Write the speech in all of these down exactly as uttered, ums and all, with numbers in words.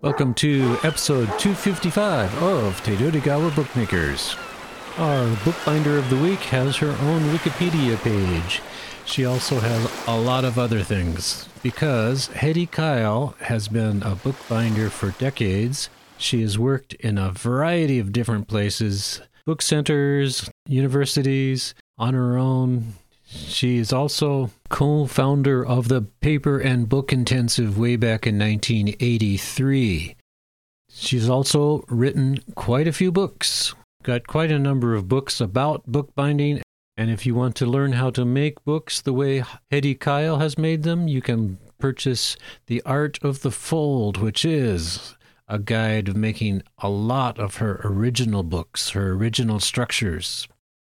Welcome to episode two fifty-five of Tedodegawa Bookmakers. Our bookbinder of the week has her own Wikipedia page. She also has a lot of other things because Hedy Kyle has been a bookbinder for decades. She has worked in a variety of different places, book centers, universities, on her own. She is also co-founder of the Paper and Book Intensive way back in nineteen eighty-three. She's also written quite a few books, got quite a number of books about bookbinding, and if you want to learn how to make books the way Hedy Kyle has made them, you can purchase The Art of the Fold, which is a guide of making a lot of her original books, her original structures.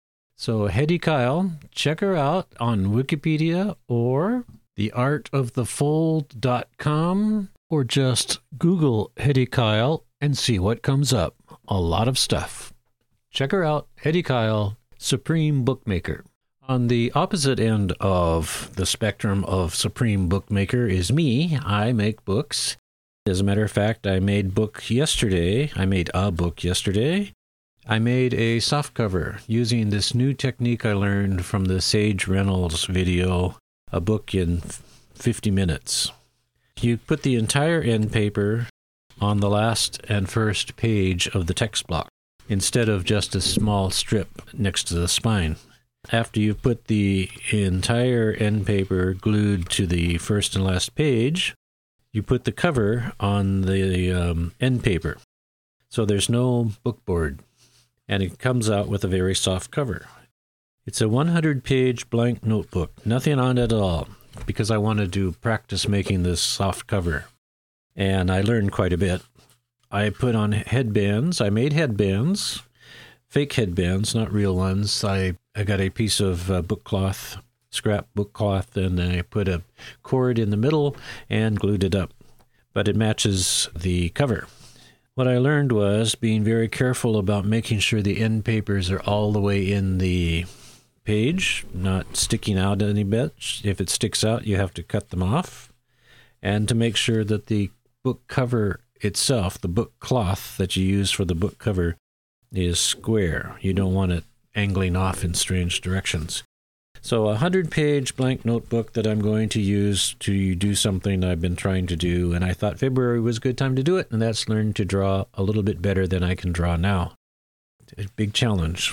So Hedy Kyle, check her out on Wikipedia or the art of the fold dot com, or just Google Hedy Kyle and see what comes up. A lot of stuff. Check her out, Hedy Kyle, Supreme Bookmaker. On the opposite end of the spectrum of Supreme Bookmaker is me. I make books. As a matter of fact, I made book yesterday. I made a book yesterday. I made a softcover using this new technique I learned from the Sage Reynolds video, a book in fifty minutes. You put the entire end paper on the last and first page of the text block, instead of just a small strip next to the spine. After you've put the entire end paper glued to the first and last page, you put the cover on the um, end paper. So there's no bookboard. And it comes out with a very soft cover. It's a one hundred page blank notebook, nothing on it at all, because I wanted to practice making this soft cover. And I learned quite a bit. I put on headbands. I made headbands, fake headbands, not real ones. I, I got a piece of uh, book cloth, scrap book cloth, and I put a cord in the middle and glued it up. But it matches the cover. What I learned was being very careful about making sure the end papers are all the way in the page, not sticking out any bit. If it sticks out, you have to cut them off. And to make sure that the book cover itself, the book cloth that you use for the book cover, is square. You don't want it angling off in strange directions. So a one hundred page blank notebook that I'm going to use to do something I've been trying to do, and I thought February was a good time to do it, and that's learn to draw a little bit better than I can draw now. A big challenge.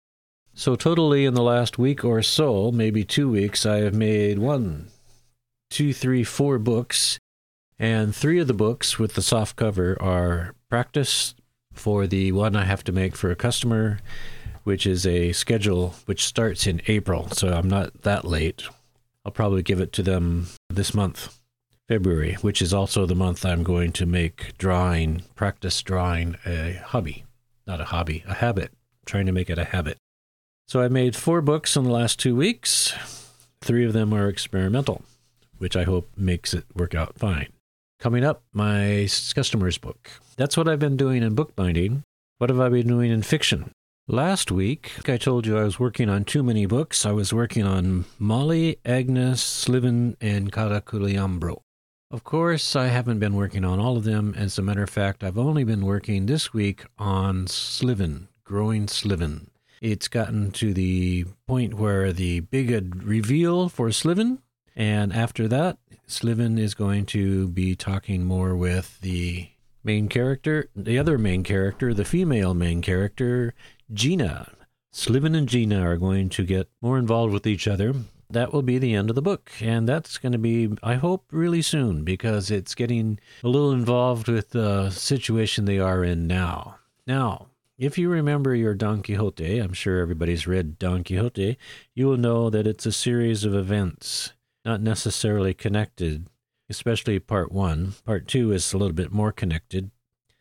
So totally in the last week or so, maybe two weeks, I have made one, two, three, four books, and three of the books with the soft cover are practice for the one I have to make for a customer, which is a schedule which starts in April, so I'm not that late. I'll probably give it to them this month, February, which is also the month I'm going to make drawing, practice drawing a hobby. Not a hobby, a habit. I'm trying to make it a habit. So I made four books in the last two weeks. Three of them are experimental, which I hope makes it work out fine. Coming up, my customer's book. That's what I've been doing in bookbinding. What have I been doing in fiction? Last week, I told you I was working on too many books. I was working on Molly, Agnes, Sliven, and Caraculiambro. Of course, I haven't been working on all of them. As a matter of fact, I've only been working this week on Sliven, Growing Sliven. It's gotten to the point where the big reveal for Sliven, and after that, Sliven is going to be talking more with the main character, the other main character, the female main character, Gina. Sliven and Gina are going to get more involved with each other. That will be the end of the book, and that's going to be, I hope, really soon, because it's getting a little involved with the situation they are in now. Now, if you remember your Don Quixote, I'm sure everybody's read Don Quixote, you will know that it's a series of events, not necessarily connected, especially part one. Part two is a little bit more connected.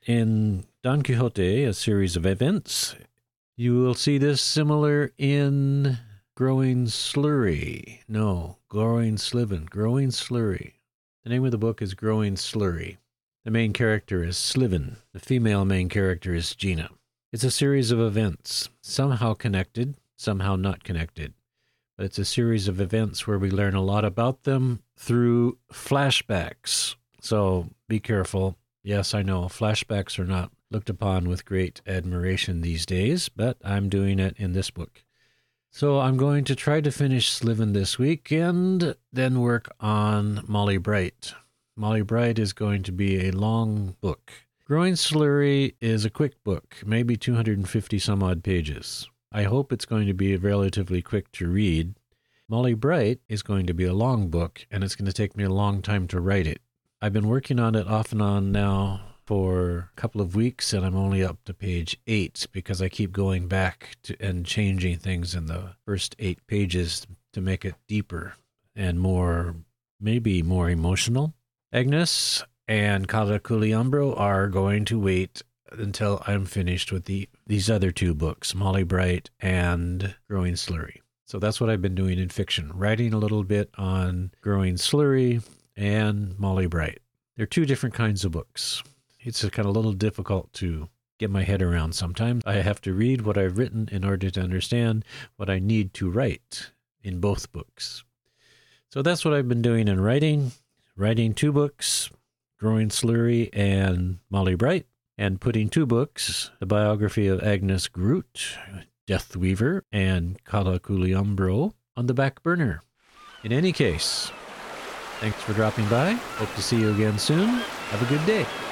In Don Quixote, a series of events, you will see this similar in Growing Slurry. No, Growing Sliven. Growing Slurry. The name of the book is Growing Slurry. The main character is Sliven. The female main character is Gina. It's a series of events, somehow connected, somehow not connected. But it's a series of events where we learn a lot about them through flashbacks. So be careful. Yes, I know, flashbacks are not looked upon with great admiration these days, but I'm doing it in this book. So I'm going to try to finish Sliven this week and then work on Molly Bright. Molly Bright is going to be a long book. Growing Slurry is a quick book, maybe two hundred fifty some odd pages. I hope it's going to be relatively quick to read. Molly Bright is going to be a long book, and it's going to take me a long time to write it. I've been working on it off and on now for a couple of weeks, and I'm only up to page eight because I keep going back to and changing things in the first eight pages to make it deeper and more, maybe more emotional. Agnes and Calla Culiambro are going to wait until I'm finished with the these other two books, Molly Bright and Growing Slurry. So that's what I've been doing in fiction, writing a little bit on Growing Slurry and Molly Bright. They're two different kinds of books. It's kind of a little difficult to get my head around sometimes. I have to read what I've written in order to understand what I need to write in both books. So that's what I've been doing in writing, writing two books, Growing Slurry and Molly Bright, and putting two books, the biography of Agnes Groot, Deathweaver, and Calla Culiambro, on the back burner. In any case, thanks for dropping by. Hope to see you again soon. Have a good day.